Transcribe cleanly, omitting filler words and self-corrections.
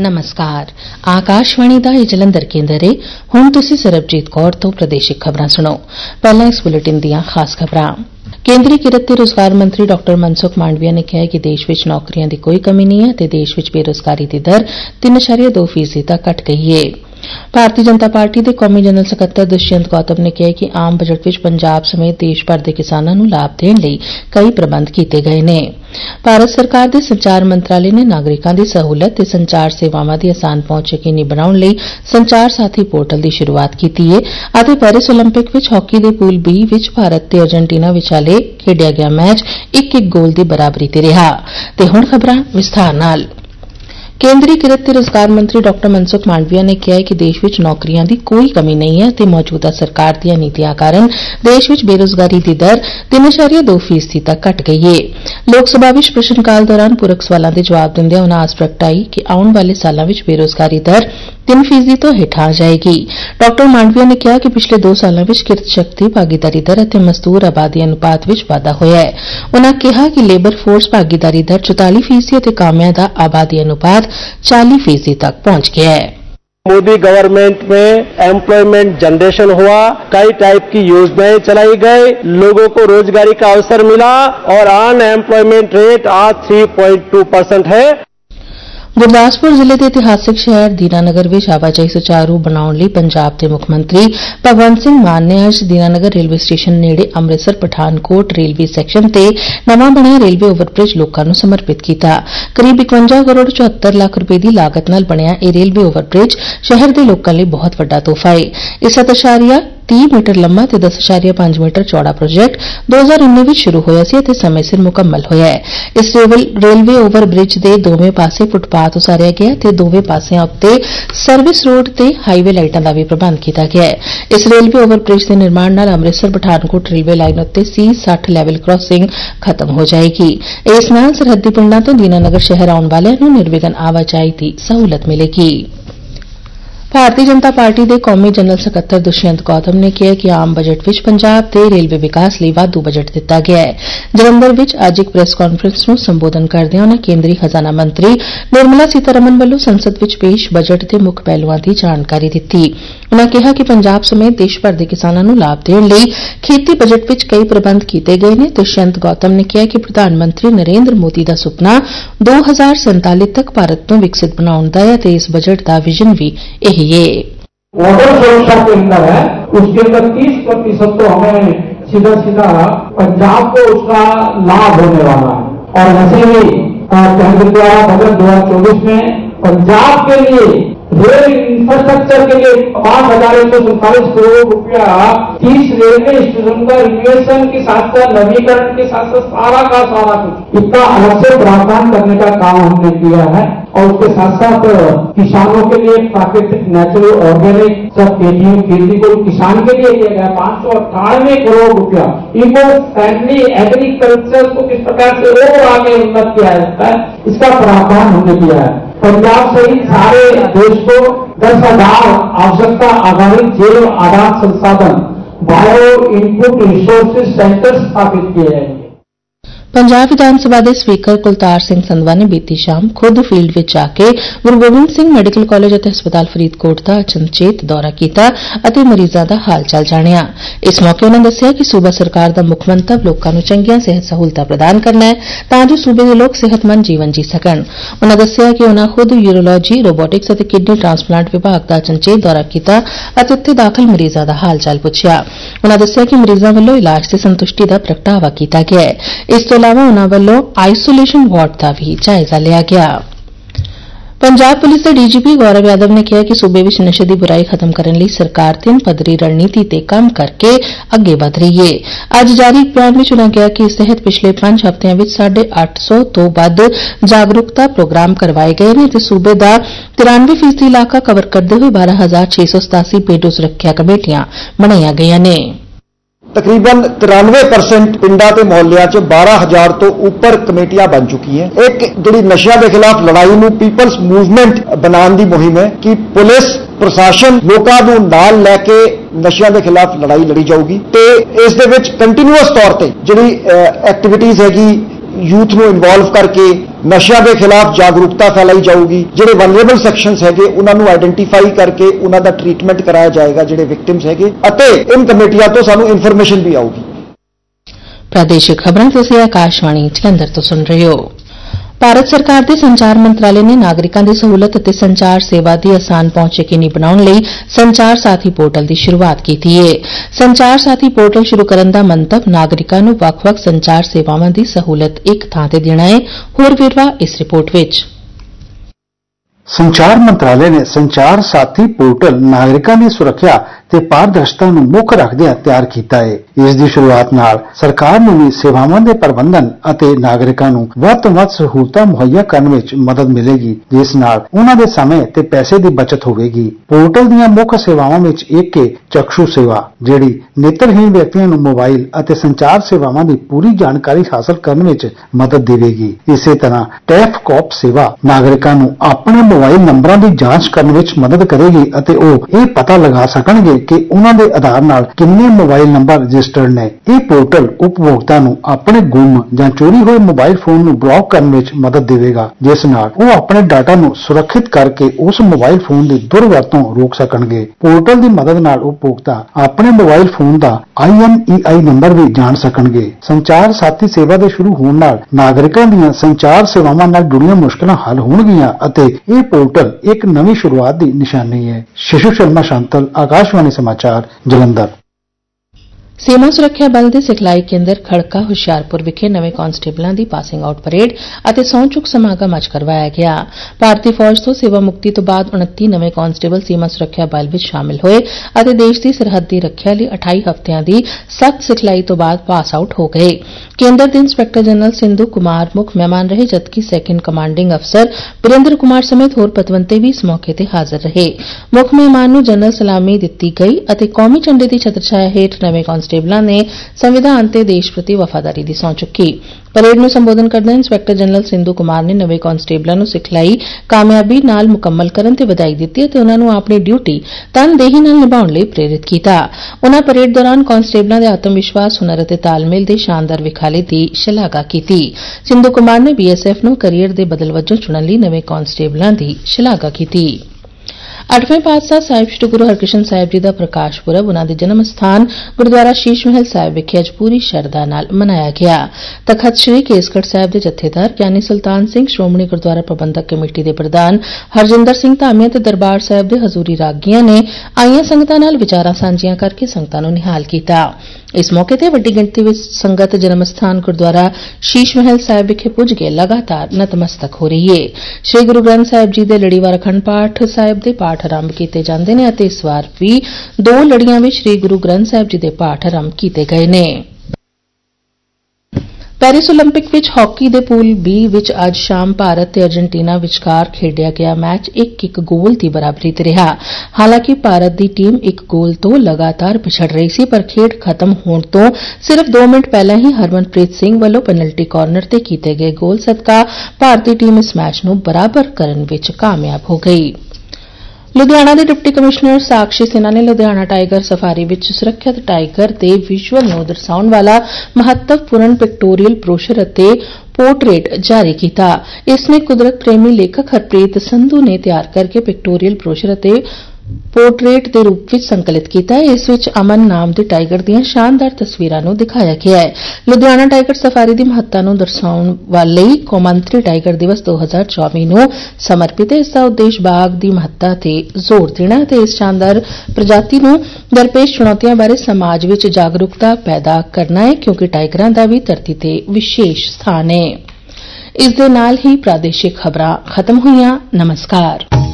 नमस्कार। आकाशवाणी दा जलंधर केंद्र है। हुण तुसीं सरबजीत कौर तो प्रादेशिक खबरां सुणो। पहला इस बुलेटिन दियां खास खबरां। केंद्रीय किरत ते रोजगार मंत्री डॉ मनसुख मांडविया ने कहा है कि देश विच नौकरियां दी कोई कमी नहीं है ते देश विच बेरोजगारी दी दर 3.2% तक घट गई है। भारतीय जनता पार्टी दे कौमी जनरल सकत्तर दुष्यंत गौतम ने कहा कि आम बजट विच पंजाब समेत देश भर दे किसानां नूं लाभ देण लई कई प्रबंध कीते गए ने। भारत सरकार दे संचार मंत्रालय ने नागरिकां दी सहूलत ते संचार सेवावां दी आसान पहुंच यकीनी बनाउण लई संचार साथी पोर्टल दी शुरुआत कीती है अते पेरिस ओलंपिक विच हॉकी दे पूल बी विच भारत ते अर्जेंटीना विचाले खेडिया गया मैच 1-1 गोल दी बराबरी ते रिहा। ते हुण खबरां विस्तार नाल। केंद्रीय किरत ते रोजगार मंत्री डॉ मनसुख मांडविया ने कहा है कि देश विच नौकरियां दी कोई कमी नहीं है ते मौजूदा सरकार दीआं नीतियां कारण देश विच बेरोजगारी दी दर 3.2% तक घट गई है। लोक सभा विच प्रश्नकाल दौरान पूरक सवालां दे जवाब दिंदे उन्हां आस प्रगटाई कि आउण वाले सालां विच बेरोजगारी दर 3% तो हेठां आ जाएगी। डॉ मांडविया ने कहा कि पिछले 2 सालां विच किरत शक्ति भागीदारी दर अते मजदूर आबादी अनुपात विच वाधा होया है। उन्हां कहा कि लेबर फोर्स भागीदारी दर 44% अते कामयां दा आबादी अनुपात 40% तक पहुंच गया है। मोदी गवर्नमेंट में एम्प्लॉयमेंट जनरेशन हुआ, कई टाइप की योजनाएं चलाई गई, लोगों को रोजगारी का अवसर मिला और अनएम्प्लॉयमेंट रेट आज 3.2% है। गुरदासपुर जिले के इतिहासिक शहर दीनानगर विच आवाजाही सुचारू बनाउण लई पंजाब के मुख मंत्री भगवंत सिंह मान ने अज दीनानगर रेलवे स्टेशन नेड़े अमृतसर पठानकोट रेलवे सैक्शन ते नवां बणिया रेलवे ओवरब्रिज लोकां नूं समर्पित कीता। करीब 51 करोड़ 74 लाख रुपए की लागत नाल बणिया यह रेलवे ओवरब्रिज शहर के लोकां लई बहुत वड्डा तोहफा है। इस 7.30 मीटर लंबा ते 10.5 मीटर चौड़ा प्रोजेक्ट 2019 विच शुरू होया सी ते समय सिर मुकम्मल होया है। इस रेलवे ओवरब्रिज दे दोवें पासे फुटपाथ उसारिया गया ते दोवें पासियां उत्ते सर्विस रोड ते हाईवे लाइटां दा भी प्रबंध कीता गया है। इस रेलवे ओवरब्रिज के निर्माण नाल अमृतसर पठानकोट रेलवे लाइन उत्ते C60 लेवल क्रॉसिंग खत्म हो जाएगी। इस नाल सरहदी पिंडां तो दीनानगर शहर आउण वालियां नूं निर्विघ्न आवाजाही दी सहूलत मिलेगी। भारतीय जनता पार्टी के कौमी जनरल सकत्तर दुष्यंत गौतम ने कहा कि आम बजट विच पंजाब के रेलवे विकास लई वाधू बजट दिता गया है। जलंधर विच अज एक प्रेस कांफ्रेंस नूं संबोधन करदे उन्होंने केंद्रीय खजाना मंत्री निर्मला सीतारमण वल्लों संसद विच पेश बजट के मुख पहलुआं की जानकारी दित्ती। उन्होंने कहा कि पंजाब समेत देश भर के किसानों नूं लाभ देण लई खेती बजट विच कई प्रबंध किए गए ने। दुष्यंत गौतम ने कहा कि प्रधानमंत्री नरेंद्र मोदी का सुपना 2047 तक भारत को विकसित बनाउण दा है ते इस बजट का विजन भी यही है। बॉर्डर सुरक्षा के अंदर है, उसके अंदर 30% तो हमें सीधा सीधा पंजाब को उसका लाभ होने वाला है। और वैसे ही केंद्र द्वारा बजट 2024 में पंजाब के लिए रेल इंफ्रास्ट्रक्चर के लिए 5,147 करोड़ रुपया 30 रेलवे स्टेशन का रिनोवेशन के साथ साथ नवीकरण के साथ साथ सारा कुछ इतना अलग से प्रावधान करने का काम हमने किया है। और उसके साथ साथ किसानों के लिए प्राकृतिक नेचुरल ऑर्गेनिक सब खेती को किसान के लिए किया गया 598 करोड़ रुपया। इको फ्रेंडली एग्रीकल्चर को किस प्रकार से और आगे उन्नत किया जाता है इसका प्रावधान हमने किया है। पंजाब सहित सारे देश को 10,000 आवश्यकता आधारित जैव आधार संसाधन बायो इनपुट रिसोर्सेज सेंटर स्थापित किए जाएंगे। पंजाब विधानसभा के स्पीकर कुलतार सिंह संधवा ने बीती शाम खुद फील्ड में जाके गुरु गोबिंद सिंह मैडिकल कॉलेज और हस्पताल फरीदकोट का अचनचेत दौरा किया और मरीजों का हाल चाल जानिया। इस मौके उन्होंने दस्सिया कि सूबा सरकार का मुख मंतव लोगों को चंगियां सेहत सहूलतां प्रदान करना है तां जो सूबे के लोग सेहतमंद जीवन जी सकन। उन्होंने दस्सिया कि उन्होंने खुद यूरोलॉजी रोबोटिक्स और किडनी ट्रांसप्लांट विभाग का अचनचेत दौरा किया और उत्थे दाखिल मरीजों का हाल चाल पुछया। उन्होंने दस्सिया कि मरीजों वालों इलाज से संतुष्टि का प्रगटावा किया गया है। इस इलावा उन्होंने वालों आइसोलेशन वार्ड का भी जायजा लिया गया। पंजाब पुलिस के डीजीपी गौरव यादव ने कहा कि सूबे विच नशे की बुराई खत्म करने लई सरकार 3 पद्धरी रणनीति ते काम करके अगे बढ़ रही है। अज जारी एक बयान में उन्होंने कहा कि इस तहत पिछले 5 हफ्तियां विच 850 तो वध जागरूकता प्रोग्राम करवाए गए ने ते सूबे का 93% इलाका कवर करते हुए 12,687 पेडू सुरक्षा कमेटियां बनाई गई ने। तकरीबन 93% पिंडा ते मोहल्लियां च 12,000 तो ऊपर कमेटियां बन चुकी हैं। एक जिहड़ी नशियां के खिलाफ लड़ाई नूं पीपल्स मूवमेंट बनाने की मुहिम है कि पुलिस प्रशासन लोकां नूं नाल लैके नशियां के खिलाफ लड़ाई लड़ी जाऊगी ते इस दे विच कंटीन्यूअस तौर ते जिहड़ी एक्टिविटीज़ हैगी ਯੂਥ ਨੂੰ ਇਨਵੋਲਵ ਕਰਕੇ ਨਸ਼ਿਆਂ ਦੇ ਖਿਲਾਫ ਜਾਗਰੂਕਤਾ ਫੈਲਾਈ ਜਾਊਗੀ। ਜਿਹੜੇ ਵਲਨਰੇਬਲ ਸੈਕਸ਼ਨਸ ਹੈਗੇ ਉਹਨਾਂ ਨੂੰ ਆਈਡੈਂਟੀਫਾਈ ਕਰਕੇ ਉਹਨਾਂ ਦਾ ਟ੍ਰੀਟਮੈਂਟ ਕਰਾਇਆ ਜਾਏਗਾ, ਜਿਹੜੇ ਵਿਕਟਿਮਸ ਹੈਗੇ, ਅਤੇ ਇਨ ਕਮੇਟੀਆਂ ਤੋਂ ਸਾਨੂੰ ਇਨਫੋਰਮੇਸ਼ਨ ਵੀ ਆਊਗੀ। ਪ੍ਰਾਦੇਸ਼ਿਕ ਖਬਰਾਂ ਤੁਸੀਂ ਆਕਾਸ਼ਵਾਣੀ ਜਲੰਧਰ ਤੋਂ ਸੁਣ ਰਹੇ ਹੋ। ਭਾਰਤ ਸਰਕਾਰ ਦੇ ਸੰਚਾਰ ਮੰਤਰਾਲੇ ਨੇ ਨਾਗਰਿਕਾਂ ਦੀ ਸਹੂਲਤ ਅਤੇ ਸੰਚਾਰ ਸੇਵਾ ਦੀ ਆਸਾਨ ਪਹੁੰਚ ਯਕੀਨੀ ਬਣਾਉਣ ਲਈ ਸੰਚਾਰ ਸਾਥੀ ਪੋਰਟਲ ਦੀ ਸ਼ੁਰੂਆਤ ਕੀਤੀ ਹੈ। ਸੰਚਾਰ ਸਾਥੀ ਪੋਰਟਲ ਸ਼ੁਰੂ ਕਰਨ ਦਾ ਮੰਤਵ ਨਾਗਰਿਕਾਂ ਨੂੰ ਵੱਖ-ਵੱਖ ਸੰਚਾਰ ਸੇਵਾਵਾਂ ਦੀ ਸਹੂਲਤ ਇੱਕ ਥਾਂ ਤੇ ਦੇਣਾ ਹੈ। ਹੋਰ ਵੇਰਵਾ ਇਸ ਰਿਪੋਰਟ ਵਿੱਚ। ਸੰਚਾਰ ਮੰਤਰਾਲੇ ਨੇ ਸੰਚਾਰ ਸਾਥੀ ਪੋਰਟਲ ਨਾਗਰਿਕਾਂ ਦੀ ਸੁਰੱਖਿਆ ਤੇ ਪਾਰਦਰਸ਼ਤਾ ਨੂੰ ਮੁੱਖ ਰੱਖਦਿਆਂ ਤਿਆਰ ਕੀਤਾ ਹੈ। ਇਸ ਦੀ ਸ਼ੁਰੂਆਤ ਨਾਲ ਸਰਕਾਰ ਨੂੰ ਵੀ ਸੇਵਾਵਾਂ ਦੇ ਪ੍ਰਬੰਧਨ ਅਤੇ ਨਾਗਰਿਕਾਂ ਨੂੰ ਵੱਧ ਤੋਂ ਵੱਧ ਸਹੂਲਤਾਂ ਮੁਹੱਈਆ ਕਰਨ ਵਿੱਚ ਮਦਦ ਮਿਲੇਗੀ, ਜਿਸ ਨਾਲ ਉਹਨਾਂ ਦੇ ਸਮੇਂ ਤੇ ਪੈਸੇ ਦੀ ਬਚਤ ਹੋਵੇਗੀ। ਪੋਰਟਲ ਦੀਆਂ ਮੁੱਖ ਸੇਵਾਵਾਂ ਵਿੱਚ ਇੱਕ ਹੈ ਚਕਸ਼ੂ ਸੇਵਾ, ਜਿਹੜੀ ਨੇਤਰਹੀਣ ਵਿਅਕਤੀਆਂ ਨੂੰ ਮੋਬਾਈਲ ਅਤੇ ਸੰਚਾਰ ਸੇਵਾਵਾਂ ਦੀ ਪੂਰੀ ਜਾਣਕਾਰੀ ਹਾਸਲ ਕਰਨ ਵਿੱਚ ਮਦਦ ਦੇਵੇਗੀ। ਇਸੇ ਤਰ੍ਹਾਂ ਟੈਫਕੌਪ ਸੇਵਾ ਨਾਗਰਿਕਾਂ ਨੂੰ ਆਪਣੇ ਮੋਬਾਈਲ ਨੰਬਰਾਂ ਦੀ ਜਾਂਚ ਕਰਨ ਵਿੱਚ ਮਦਦ ਕਰੇਗੀ ਅਤੇ ਉਹ ਇਹ ਪਤਾ ਲਗਾ ਸਕਣਗੇ ਕਿ ਉਹਨਾਂ ਦੇ ਆਧਾਰ ਨਾਲ ਕਿੰਨੇ ਮੋਬਾਈਲ ਨੰਬਰ ਰਜਿਸਟਰਡ ਨੇ। ਇਹ ਪੋਰਟਲ ਉਪਭੋਗਤਾ ਨੂੰ ਆਪਣੇ ਗੁੰਮ ਜਾਂ ਚੋਰੀ ਹੋਏ ਮੋਬਾਈਲ ਫੋਨ ਨੂੰ ਬਲੌਕ ਕਰਨ ਵਿੱਚ ਮਦਦ ਦੇਵੇਗਾ, ਜਿਸ ਨਾਲ ਉਹ ਆਪਣੇ ਡਾਟਾ ਨੂੰ ਸੁਰੱਖਿਅਤ ਕਰਕੇ ਉਸ ਮੋਬਾਈਲ ਫੋਨ ਦੀ ਦੁਰਵਰਤੋਂ ਰੋਕ ਸਕਣਗੇ। ਪੋਰਟਲ ਦੀ ਮਦਦ ਨਾਲ ਉਪਭੋਗਤਾ ਆਪਣੇ ਮੋਬਾਈਲ ਫੋਨ ਦਾ IMEI ਨੰਬਰ ਵੀ ਜਾਣ ਸਕਣਗੇ। ਸੰਚਾਰ ਸਾਥੀ ਸੇਵਾ ਦੇ ਸ਼ੁਰੂ ਹੋਣ ਨਾਲ ਨਾਗਰਿਕਾਂ ਦੀਆਂ ਸੰਚਾਰ ਸੇਵਾਵਾਂ ਨਾਲ ਜੁੜੀਆਂ ਮੁਸ਼ਕਲਾਂ ਹੱਲ ਹੋਣਗੀਆਂ ਅਤੇ ਇਹ ਪੋਰਟਲ ਇੱਕ ਨਵੀਂ ਸ਼ੁਰੂਆਤ ਦੀ ਨਿਸ਼ਾਨੀ ਹੈ। ਸ਼ਿਸ਼ੂ ਸ਼ਰਮਾ ਸ਼ਾਂਤਲ, ਆਕਾਸ਼ਵਾਣੀ ਸਮਾਚਾਰ, ਜਲੰਧਰ। ਸੀਮਾ ਸੁਰੱਖਿਆ ਬਲ ਦੇ ਸਿਖਲਾਈ ਕੇਂਦਰ ਖੜਕਾ ਹੁਸ਼ਿਆਰਪੁਰ ਵਿਖੇ ਨਵੇਂ ਕਾਂਸਟੇਬਲਾਂ ਦੀ ਪਾਸਿੰਗ ਆਊਟ ਪਰੇਡ ਅਤੇ ਸਹੁੰ ਚੁੱਕ ਸਮਾਗਮ ਅੱਜ ਕਰਵਾਇਆ ਗਿਆ। ਭਾਰਤੀ ਫੌਜ ਤੋਂ ਸੇਵਾ ਮੁਕਤੀ ਤੋਂ ਬਾਅਦ 29 ਨਵੇਂ ਕਾਂਸਟੇਬਲ ਸੀਮਾ ਸੁਰੱਖਿਆ ਬਲ ਵਿੱਚ ਸ਼ਾਮਲ ਹੋਏ ਅਤੇ ਦੇਸ਼ ਦੀ ਸਰਹੱਦ ਦੀ ਰੱਖਿਆ ਲਈ 28 ਹਫ਼ਤਿਆਂ ਦੀ ਸਖਤ ਸਿਖਲਾਈ ਤੋਂ ਬਾਅਦ ਪਾਸ ਆਊਟ ਹੋ ਗਏ। ਕੇਂਦਰ ਦੇ ਇੰਸਪੈਕਟਰ ਜਨਰਲ ਸਿੰਧੂ ਕੁਮਾਰ ਮੁੱਖ ਮਹਿਮਾਨ ਰਹੇ, ਜਦਕਿ ਸੈਕੰਡ ਕਮਾਂਡਿੰਗ ਅਫਸਰ ਬਰਿੰਦਰ ਕੁਮਾਰ ਸਮੇਤ ਹੋਰ ਪਤਵੰਤੇ ਵੀ ਇਸ ਮੌਕੇ ਤੇ ਹਾਜ਼ਰ ਰਹੇ। ਮੁੱਖ ਮਹਿਮਾਨ ਨੂੰ ਜਨਰਲ ਸਲਾਮੀ ਦਿੱਤੀ ਗਈ ਅਤੇ ਕੌਮੀ ਝੰਡੇ ਦੀ ਛਤਰਛਾਇਆ ਹੇਠ ਨਵੇਂ ਕਾਂਸਟੇਬਲਾਂ ਨੇ ਸੰਵਿਧਾਨ ਤੇ ਦੇਸ਼ ਪ੍ਰਤੀ ਵਫਾਦਾਰੀ ਦੀ ਸਹੁੰ ਚੁੱਕੀ। ਪਰੇਡ ਨੂੰ ਸੰਬੋਧਨ ਕਰਦਿਆਂ ਇੰਸਪੈਕਟਰ ਜਨਰਲ ਸਿੰਧੂ ਕੁਮਾਰ ਨੇ ਨਵੇਂ ਕਾਂਸਟੇਬਲਾਂ ਨੂੰ ਸਿਖਲਾਈ ਕਾਮਯਾਬੀ ਨਾਲ ਮੁਕੰਮਲ ਕਰਨ ਤੇ ਵਧਾਈ ਦਿੱਤੀ ਅਤੇ ਉਨ੍ਹਾਂ ਨੂੰ ਆਪਣੀ ਡਿਊਟੀ ਤਨਦੇਹੀ ਨਾਲ ਨਿਭਾਉਣ ਲਈ ਪ੍ਰੇਰਿਤ ਕੀਤਾ। ਉਨ੍ਹਾਂ ਪਰੇਡ ਦੌਰਾਨ ਕਾਂਸਟੇਬਲਾਂ ਦੇ ਆਤਮ ਵਿਸ਼ਵਾਸ, ਹੁਨਰ ਅਤੇ ਤਾਲਮੇਲ ਦੇ ਸ਼ਾਨਦਾਰ ਵਿਖਾਲੇ ਦੀ ਸ਼ਲਾਘਾ ਕੀਤੀ। ਸਿੰਧੂ ਕੁਮਾਰ ਨੇ BSF ਨੂੰ ਕੈਰੀਅਰ ਦੇ ਬਦਲ ਵਜੋਂ ਚੁਣਨ ਲਈ ਨਵੇਂ ਕਾਂਸਟੇਬਲਾਂ ਦੀ ਸ਼ਲਾਘਾ ਕੀਤੀ। 8ਵੇਂ ਪਾਤਸ਼ਾਹ ਸਾਹਿਬ ਸ੍ਰੀ ਗੁਰੂ ਹਰਕ੍ਰਿਸ਼ਨ ਸਾਹਿਬ ਜੀ ਦਾ ਪ੍ਰਕਾਸ਼ ਪੁਰਬ ਉਨ੍ਹਾਂ ਦੇ ਜਨਮ ਸਥਾਨ ਗੁਰਦੁਆਰਾ ਸ਼ੀਸ਼ ਮਹਿਲ ਸਾਹਿਬ ਵਿਖੇ ਅੱਜ ਪੂਰੀ ਸ਼ਰਧਾ ਨਾਲ ਮਨਾਇਆ ਗਿਆ। ਤਖ਼ਤ ਸ੍ਰੀ ਕੇਸਗੜ੍ਹ ਸਾਹਿਬ ਦੇ ਜਥੇਦਾਰ ਗਿਆਨੀ ਸੁਲਤਾਨ ਸਿੰਘ, ਸ਼੍ਰੋਮਣੀ ਗੁਰਦੁਆਰਾ ਪ੍ਰਬੰਧਕ ਕਮੇਟੀ ਦੇ ਪ੍ਰਧਾਨ ਹਰਜਿੰਦਰ ਸਿੰਘ ਧਾਮੀਆ ਤੇ ਦਰਬਾਰ ਸਾਹਿਬ ਦੇ ਹਜ਼ੂਰੀ ਰਾਗੀਆਂ ਨੇ ਆਈਆਂ ਸੰਗਤਾਂ ਨਾਲ ਵਿਚਾਰਾਂ ਸਾਂਝੀਆਂ ਕਰਕੇ ਸੰਗਤਾਂ ਨੂੰ ਨਿਹਾਲ ਕੀਤਾ। ਇਸ ਮੌਕੇ ਤੇ ਵੱਡੀ ਗਿਣਤੀ ਵਿੱਚ ਸੰਗਤ ਜਨਮ ਸਥਾਨ ਗੁਰਦੁਆਰਾ ਸ਼ੀਸ਼ ਮਹਿਲ ਸਾਹਿਬ ਵਿਖੇ ਪੁੱਜ ਕੇ ਲਗਾਤਾਰ ਨਤਮਸਤਕ ਹੋ ਰਹੀ ਹੈ। ਸ੍ਰੀ ਗੁਰੂ ਗ੍ਰੰਥ ਸਾਹਿਬ ਜੀ ਦੇ ਲੜੀਵਾਰ ਅਖੰਡ ਪਾਠ ਸਾਹਿਬ ਦੇ ਪਾਠ ਆਰੰਭ ਕੀਤੇ ਜਾਂਦੇ ਨੇ ਅਤੇ ਇਸ ਵਾਰ ਵੀ 2 ਲੜੀਆਂ ਵਿੱਚ ਸ੍ਰੀ ਗੁਰੂ ਗ੍ਰੰਥ ਸਾਹਿਬ ਜੀ ਦੇ ਪਾਠ ਆਰੰਭ ਕੀਤੇ ਗਏ ਨੇ। ਪੈਰਿਸ ਓਲੰਪਿਕ ਵਿੱਚ ਹਾਕੀ ਦੇ ਪੂਲ B ਵਿੱਚ ਅੱਜ ਸ਼ਾਮ ਭਾਰਤ ਤੇ ਅਰਜਨਟੀਨਾ ਵਿਚਕਾਰ ਖੇਡਿਆ ਗਿਆ ਮੈਚ 1-1 ਗੋਲ ਦੀ ਬਰਾਬਰੀ ਤੇ ਰਿਹਾ। ਹਾਲਾਂਕਿ ਭਾਰਤ ਦੀ ਟੀਮ 1 ਗੋਲ ਤੋਂ ਲਗਾਤਾਰ ਪਿਛੜ ਰਹੀ ਸੀ, ਪਰ ਖੇਡ ਖਤਮ ਹੋਣ ਤੋਂ ਸਿਰਫ 2 ਮਿੰਟ ਪਹਿਲਾਂ ਹੀ ਹਰਮਨਪ੍ਰੀਤ ਸਿੰਘ ਵੱਲੋਂ ਪੈਨਲਟੀ ਕਾਰਨਰ ਤੇ ਕੀਤੇ ਗਏ ਗੋਲ ਸਦਕਾ ਭਾਰਤੀ ਟੀਮ ਇਸ ਮੈਚ ਨੂੰ ਬਰਾਬਰ ਕਰਨ ਵਿੱਚ ਕਾਮਯਾਬ ਹੋ ਗਈ। ਲੁਧਿਆਣਾ ਦੇ ਡਿਪਟੀ ਕਮਿਸ਼ਨਰ ਸਾਕਸ਼ੀ ਸਿਨਹਾ ਨੇ ਲੁਧਿਆਣਾ ਟਾਈਗਰ ਸਫਾਰੀ ਵਿੱਚ ਸੁਰੱਖਿਅਤ ਟਾਈਗਰ ਦੇ ਵਿਜ਼ੂਅਲ ਨੂੰ ਦਰਸਾਉਣ ਵਾਲਾ ਮਹੱਤਵਪੂਰਨ ਪਿਕਟੋਰੀਅਲ ਬ੍ਰੋਸ਼ਰ ਅਤੇ ਪੋਰਟਰੇਟ ਜਾਰੀ ਕੀਤਾ। ਇਸ ਨੂੰ ਕੁਦਰਤ ਪ੍ਰੇਮੀ ਲੇਖਕ ਹਰਪ੍ਰੀਤ ਸੰਧੂ ਨੇ ਤਿਆਰ ਕਰਕੇ ਪਿਕਟੋਰੀਅਲ ਬ੍ਰੋਸ਼ਰ ਅਤੇ ਪੋਰਟਰੇਟ ਦੇ ਰੂਪ ਵਿੱਚ ਸੰਕਲਿਤ ਕੀਤਾ ਹੈ। ਇਸ ਵਿੱਚ ਅਮਨ ਨਾਮ ਦੇ ਟਾਈਗਰ ਦੀਆਂ ਸ਼ਾਨਦਾਰ ਤਸਵੀਰਾਂ ਨੂੰ ਦਿਖਾਇਆ ਗਿਆ ਹੈ। ਲੁਧਿਆਣਾ ਟਾਈਗਰ ਸਫਾਰੀ ਦੀ ਮਹੱਤਤਾ ਨੂੰ ਦਰਸਾਉਣ ਵਾਲੇ ਕੌਮਾਂਤਰੀ ਟਾਈਗਰ ਦਿਵਸ 2024 ਨੂੰ ਸਮਰਪਿਤ ਹੈ। ਇਸ ਦਾ ਉਦੇਸ਼ ਬਾਘ ਦੀ ਮਹੱਤਤਾ ਤੇ ਜ਼ੋਰ ਦੇਣਾ ਅਤੇ ਇਸ ਸ਼ਾਨਦਾਰ ਪ੍ਰਜਾਤੀ ਨੂੰ ਦਰਪੇਸ਼ ਚੁਣੌਤੀਆਂ ਬਾਰੇ ਸਮਾਜ ਵਿੱਚ ਜਾਗਰੂਕਤਾ ਪੈਦਾ ਕਰਨਾ ਹੈ, ਕਿਉਂਕਿ ਟਾਈਗਰਾਂ ਦਾ ਵੀ ਧਰਤੀ ਤੇ ਵਿਸ਼ੇਸ਼ ਸਥਾਨ ਹੈ। ਇਸ ਦੇ ਨਾਲ ਹੀ ਪ੍ਰਾਦੇਸ਼ਿਕ ਖਬਰਾਂ ਖਤਮ ਹੋਈਆਂ। ਨਮਸਕਾਰ।